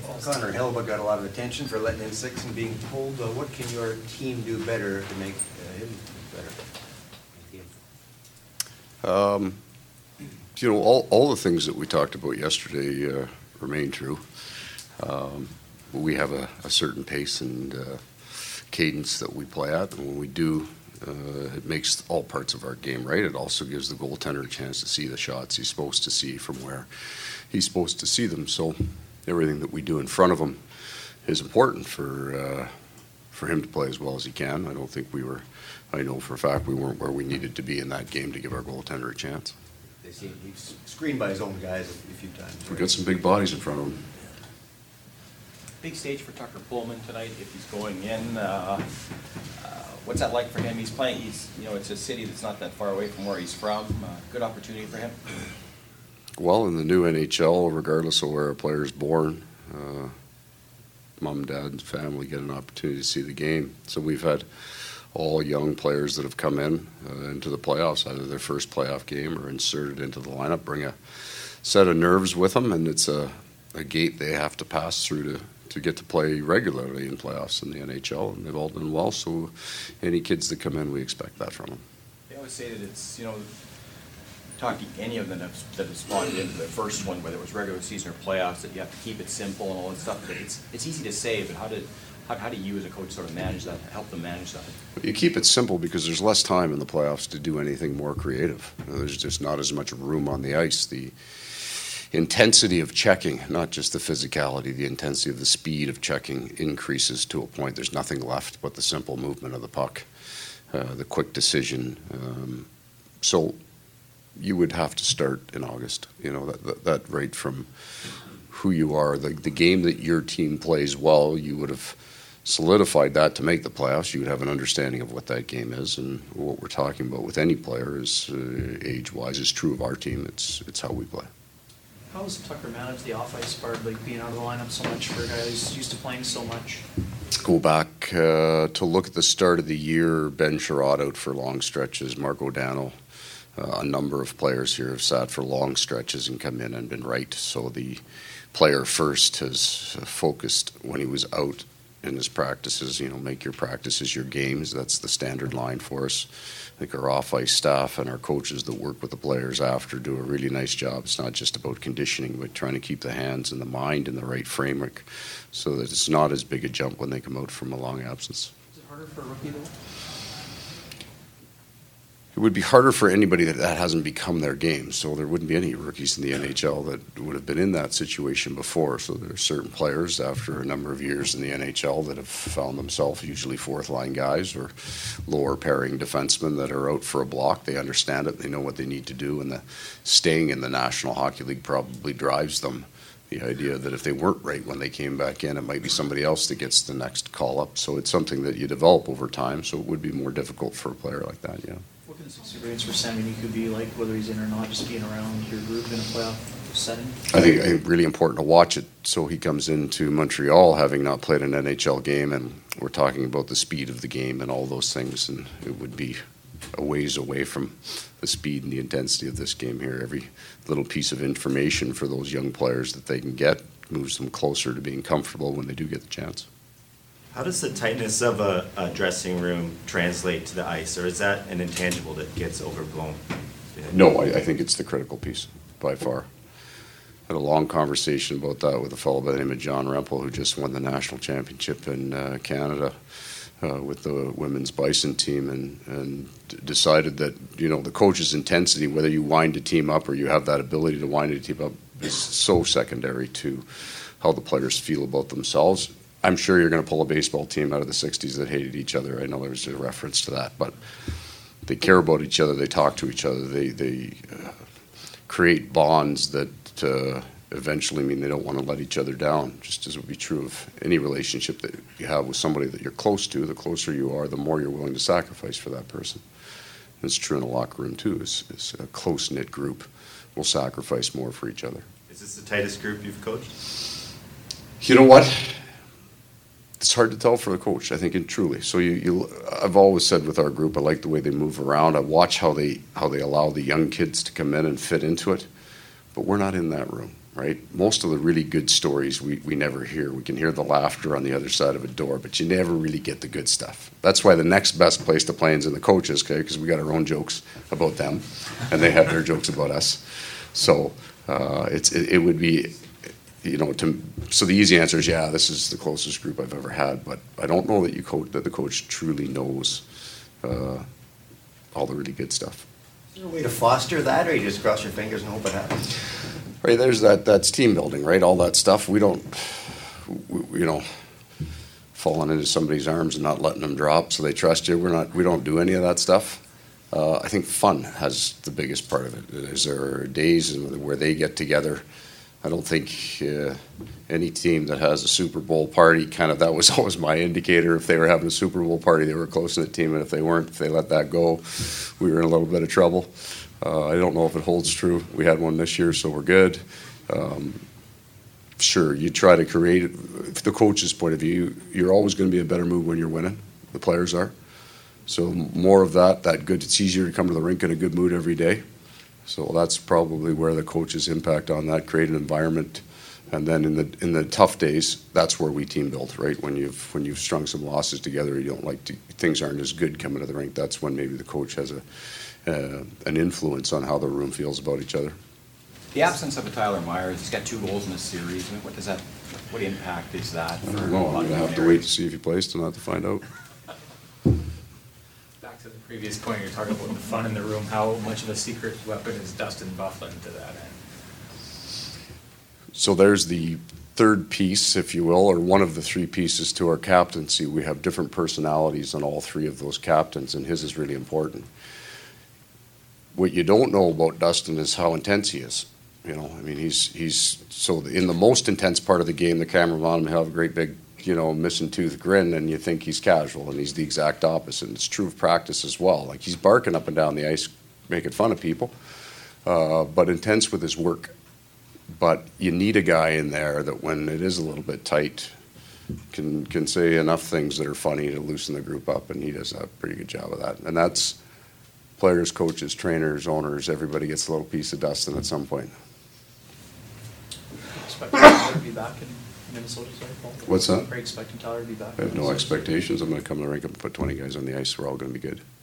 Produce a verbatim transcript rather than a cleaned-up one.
Connor Helba got a lot of attention for letting in six and being pulled. Uh, what can your team do better to make uh, him better? Um, you know, all, all the things that we talked about yesterday uh, remain true. Um, we have a, a certain pace and uh, cadence that we play at, and when we do, uh, it makes all parts of our game right. It also gives the goaltender a chance to see the shots he's supposed to see from where he's supposed to see them. So everything that we do in front of him is important for uh, for him to play as well as he can. I don't think we were, I know for a fact we weren't where we needed to be in that game to give our goaltender a chance. They see he's screened by his own guys a few times. Right? We've got some big bodies in front of him. Big stage for Tucker Pullman tonight if he's going in. Uh, uh, what's that like for him? He's playing, he's, you know, it's a city that's not that far away from where he's from. Uh, good opportunity for him. Well, in the new N H L, regardless of where a player is born, uh, mom, dad, and family get an opportunity to see the game. So we've had all young players that have come in uh, into the playoffs, either their first playoff game or inserted into the lineup, bring a set of nerves with them, and it's a, a gate they have to pass through to, to get to play regularly in playoffs in the N H L, and they've all done well. So any kids that come in, we expect that from them. They always say that it's, you know, talk to any of them that have, that have spawned into the first one, whether it was regular season or playoffs, that you have to keep it simple and all that stuff. But it's it's easy to say, but how did how, how do you as a coach sort of manage that, help them manage that? You keep it simple because there's less time in the playoffs to do anything more creative. You know, there's just not as much room on the ice. The intensity of checking, not just the physicality, the intensity of the speed of checking increases to a point. There's nothing left but the simple movement of the puck, uh, the quick decision. Um, so. You would have to start in August, you know, that, that, that right from who you are, the, the game that your team plays well, you would have solidified that to make the playoffs. You would have an understanding of what that game is, and what we're talking about with any player is uh, age-wise is true of our team. It's it's how we play. How does Tucker manage the off-ice part, like being out of the lineup so much for a guy who's used to playing so much? Go back uh, to look at the start of the year, Ben Sherrod out for long stretches, Mark O'Donnell. Uh, a number of players here have sat for long stretches and come in and been right. So the player first has focused when he was out in his practices, you know, make your practices your games. That's the standard line for us. I think our off-ice staff and our coaches that work with the players after do a really nice job. It's not just about conditioning, but trying to keep the hands and the mind in the right framework so that it's not as big a jump when they come out from a long absence. Is it harder for a rookie, though? It would be harder for anybody that, that hasn't become their game. So there wouldn't be any rookies in the N H L that would have been in that situation before. So there are certain players after a number of years in the N H L that have found themselves usually fourth line guys or lower pairing defensemen that are out for a block. They understand it. They know what they need to do. And the staying in the National Hockey League probably drives them. The idea that if they weren't right when they came back in, it might be somebody else that gets the next call up. So it's something that you develop over time. So it would be more difficult for a player like that, yeah. What can this experience for Sammy Niku be like, whether he's in or not, just being around your group in a playoff setting? I think, I think really important to watch it. So he comes into Montreal having not played an N H L game, and we're talking about the speed of the game and all those things, and it would be a ways away from the speed and the intensity of this game here. Every little piece of information for those young players that they can get moves them closer to being comfortable when they do get the chance. How does the tightness of a, a dressing room translate to the ice, or is that an intangible that gets overblown? No, I, I think it's the critical piece, by far. I had a long conversation about that with a fellow by the name of John Rempel, who just won the national championship in uh, Canada uh, with the women's Bison team, and, and decided that, you know, the coach's intensity, whether you wind a team up or you have that ability to wind a team up, is so secondary to how the players feel about themselves. I'm sure you're going to pull a baseball team out of the sixties that hated each other. I know there's a reference to that, but they care about each other. They talk to each other. They they uh, create bonds that uh, eventually mean they don't want to let each other down, just as would be true of any relationship that you have with somebody that you're close to. The closer you are, the more you're willing to sacrifice for that person. And it's true in a locker room, too. It's, it's a close-knit group will sacrifice more for each other. Is this the tightest group you've coached? You know what? It's hard to tell for the coach, I think, and truly. So you, you, I've always said with our group, I like the way they move around. I watch how they how they allow the young kids to come in and fit into it. But we're not in that room. right? Most of the really good stories we, we never hear. We can hear the laughter on the other side of a door, but you never really get the good stuff. That's why the next best place to play is in the coaches, okay? Because we got our own jokes about them, and they have their jokes about us. So uh, it's it, it would be, you know, to, so the easy answer is yeah, this is the closest group I've ever had, but I don't know that you coach that the coach truly knows uh, all the really good stuff. Is there a way to foster that, or you just cross your fingers and hope it happens? Right, there's that, that's team building, right? All that stuff. We don't, we, you know, falling into somebody's arms and not letting them drop so they trust you. We're not, we don't do any of that stuff. Uh, I think fun has the biggest part of it. Is there are days where they get together. I don't think uh, any team that has a Super Bowl party, kind of, that was always my indicator. If they were having a Super Bowl party, they were a close-knit team, and if they weren't, if they let that go, we were in a little bit of trouble. Uh, I don't know if it holds true. We had one this year, so we're good. Um, sure, you try to create it. From the coach's point of view, you're always going to be in a better mood when you're winning. The players are. So more of that, that good. It's easier to come to the rink in a good mood every day. So that's probably where the coach's impact on that, create an environment. And then in the in the tough days, that's where we team build, right? When you've when you've strung some losses together, you don't like to, things aren't as good coming to the rink. That's when maybe the coach has a uh, an influence on how the room feels about each other. The absence of a Tyler Myers, he's got two goals in this series. I mean, what does that, what impact is that? I don't know. I'm gonna have to wait to see if he plays tonight to find out. Back to the previous point, you're talking about the fun in the room. How much of a secret weapon is Dustin Byfuglien to that end? So there's the third piece, if you will, or one of the three pieces to our captaincy. We have different personalities on all three of those captains, and his is really important. What you don't know about Dustin is how intense he is. You know, I mean, he's he's so in the most intense part of the game, the camera on him have a great big, you know, missing tooth grin, and you think he's casual, and he's the exact opposite. And it's true of practice as well. Like, he's barking up and down the ice, making fun of people, uh, but intense with his work. But you need a guy in there that, when it is a little bit tight, can can say enough things that are funny to loosen the group up, and he does a pretty good job of that. And that's players, coaches, trainers, owners, everybody gets a little piece of Dustin at some point. Expecting Tyler to be back in Minnesota, sorry, Paul? What's that? Are you expecting Tyler to be back? I in have no Minnesota? expectations. I'm going to come to the rink and put twenty guys on the ice. We're all going to be good.